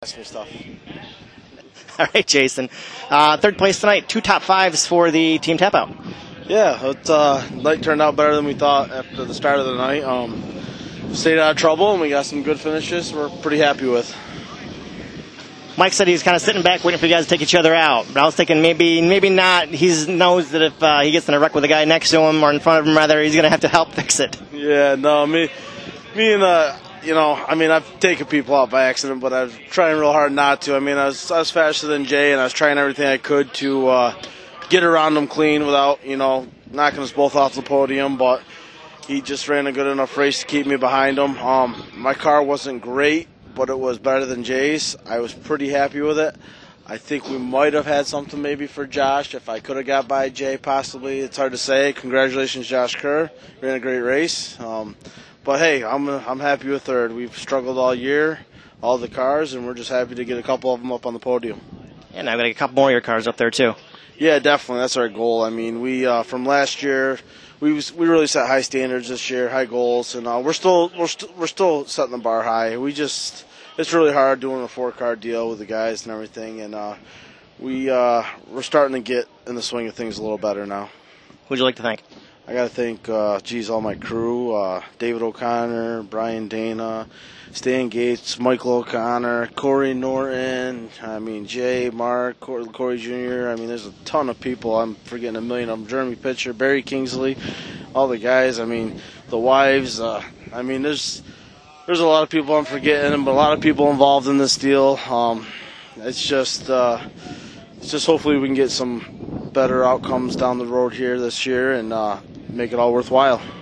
Ask me stuff. All right, Jason. Third place tonight, 2 top fives for the team tap out. Yeah, night turned out better than we thought after the start of the night. Stayed out of trouble and we got some good finishes we're pretty happy with. Mike said he's kind of sitting back waiting for you guys to take each other out. But I was thinking maybe not. He knows that if he gets in a wreck with a guy next to him or in front of him, rather, he's going to have to help fix it. Yeah, no, me and I've taken people out by accident, but I was trying real hard not to. I mean, I was faster than Jay, and I was trying everything I could to get around him clean without, knocking us both off the podium. But he just ran a good enough race to keep me behind him. My car wasn't great, but it was better than Jay's. I was pretty happy with it. I think we might have had something maybe for Josh if I could have got by Jay, possibly. It's hard to say. Congratulations, Josh Kerr. Ran a great race. But hey, I'm happy with third. We've struggled all year, all the cars, and we're just happy to get a couple of them up on the podium. And I've got a couple more of your cars up there too. Yeah, definitely. That's our goal. I mean, we from last year, we really set high standards this year, high goals, and we're still setting the bar high. It's really hard doing a 4-car deal with the guys and everything, and we're starting to get in the swing of things a little better now. Who'd you like to thank? I got to thank, all my crew, David O'Connor, Brian Dana, Stan Gates, Michael O'Connor, Corey Norton, Jay, Mark, Corey Jr. There's a ton of people. I'm forgetting a million of them. Jeremy Pitcher, Barry Kingsley, all the guys. The wives. There's a lot of people I'm forgetting, but a lot of people involved in this deal. It's just hopefully we can get some better outcomes down the road here this year and make it all worthwhile.